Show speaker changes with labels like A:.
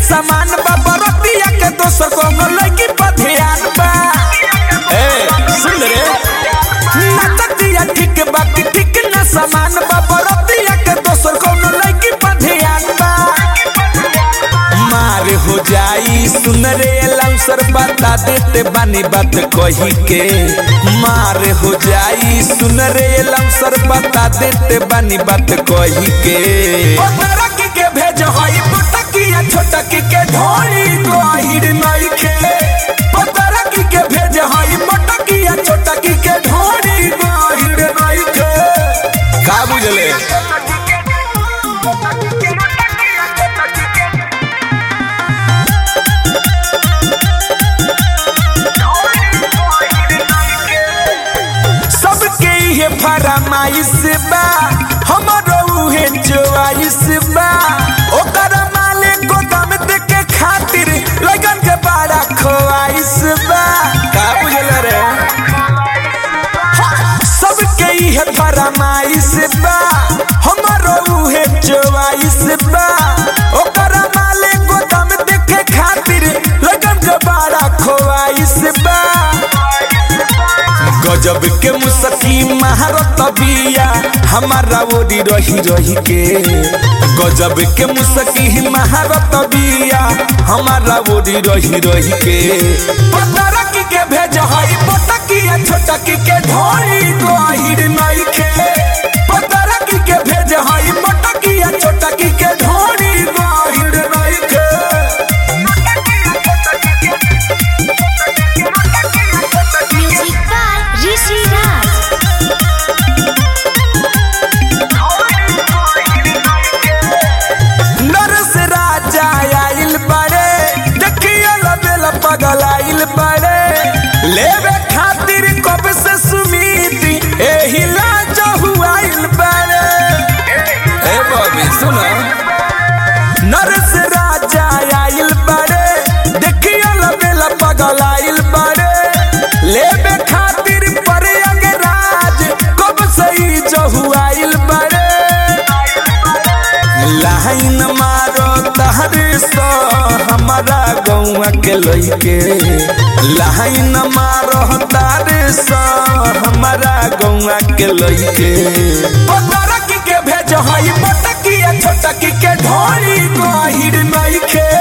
A: सामान बा बरतिया के दोसर कोनो लड़की पर ध्यान बा। सुन रे नततिया ठीक बा कि ठीक ना सामान बा बरतिया के दोसर कोनो लड़की पर ध्यान बा। मार हो जाई सुन रे लाउसर बता देते बानी बात कही के। मार हो जाई सुन रे लाउसर बता देते बानी बात कही के। के भेज हई पटकिया छोटकी के ढोली गहिर नइखे। पतरकी के भेज हई पटकिया छोटकी के ढोली गहिर नइखे। का बुझले सबके ये फरमाइश बा हमरो उहे चॉइस बा। ओकर माले गोदाम देके खातिर लगन के बड़ा ख्वाइश बा। का बुझल रे सबके ये फरमाइश बा हमरो उहे चॉइस बा। ओकर माले गोदाम देके खातिर लगन के बड़ा ख्वाइश बा। गजब के मुसकी महारत बिया हमारा ओरी रही रही के। गजब के मुसकी महारत बिया हमारा ओरी रही रही के। पतरकी के भेज हई पटकिया छोटकी के ढोली गहिर नइखे। पतरकी के भेज हई पटकिया छोटकी के ढोली गहिर नइखे। नरस राजा आइल बड़े देखिए लबेल पगलाइल बड़े। लेवे खातिर कब से सुमीति एही लाज हुआइल बड़े। ए बॉबी सुनो नरस राजा आइल बड़े देखिए लबेल पगलाइल बड़े। लेवे खातिर पर अंगराज कब से ही जहुआइल बड़े। लाइन मारो तहरे सो हमारा गौआ के लइके। लाइन मारो तारे सो हमारा गौआ के लइके। पतरकी के भेज हई पटकिया छोटकी के ढोली गहिर नइखे।